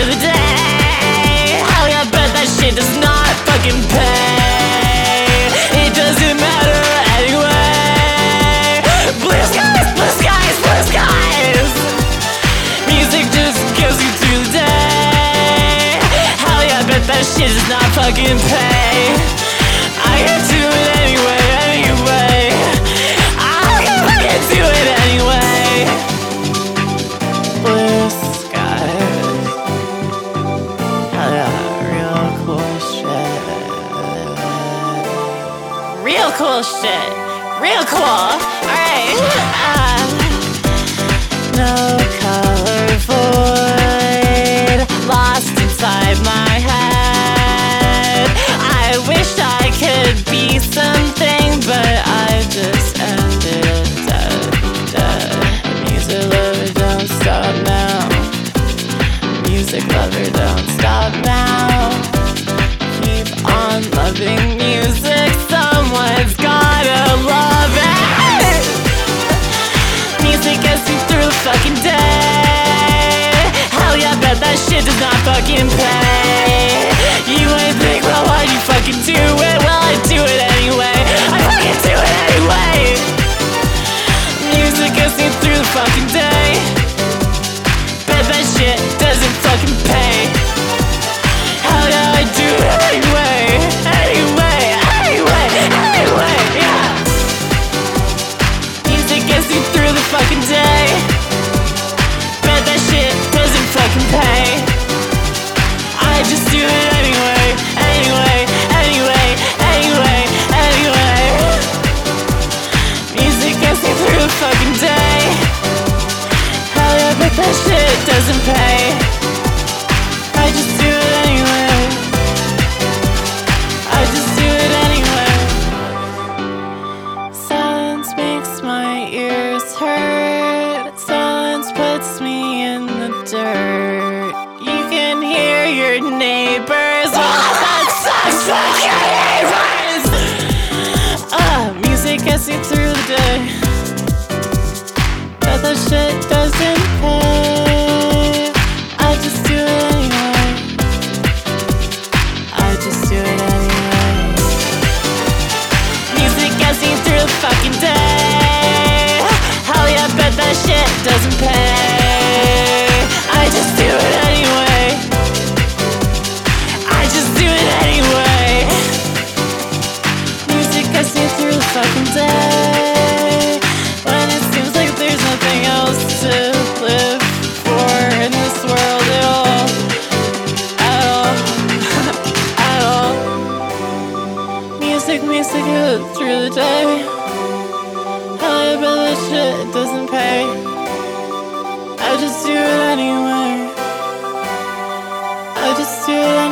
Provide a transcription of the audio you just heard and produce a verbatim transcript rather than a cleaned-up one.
through the day. Hell yeah, bet that shit does not fucking pay. It doesn't matter anyway. Blue skies, blue skies, blue skies. Music just gets you through the day. Hell yeah, bet that shit does not fucking pay. I can do it anyway, anyway. I can fucking do it anyway. Blue skies. Hell yeah, real cool shit. Real cool shit. Real cool. Alright. Uh, no color void lost inside my head. I wish I could be something, but I just ended dead, dead. Music lover, don't stop now. Music lover, don't stop now. Keep on loving music. Someone's gotta love it. Music gets me through the fucking day. Hell yeah, bet that shit does not fucking pay. You ain't think, well, why'd you fucking do it? Well, I do it anyway. I fucking do it anyway. Music gets me through the fucking day. Bet that shit doesn't fucking pay. Hell yeah, I do it anyway. Anyway, anyway, anyway, yeah. Music gets me through the fucking day. Bet that shit doesn't fucking pay. I just do it anyway, anyway, anyway, anyway, anyway. Music gets me through the fucking day. Hell yeah, but that shit doesn't pay. I just do it anyway. I just do it anyway. Silence makes my ears hurt. Silence puts me in the dirt. You can hear your neighbors. Oh, that sucks. Fuck your neighbors. Ah, music gets me through the day. But that shit doesn't pay. I just do it anyway. I just do it anyway. Music gets me through the fucking day. Hell yeah, bet that shit doesn't pay. I just do it anyway. I just do it anyway. Music gets me through the fucking day. When it seems like there's nothing else to live for in this world at all. At all. At all. Music makes me get through the day. Hell yeah, but that shit doesn't pay. I just do it anyway. I just do it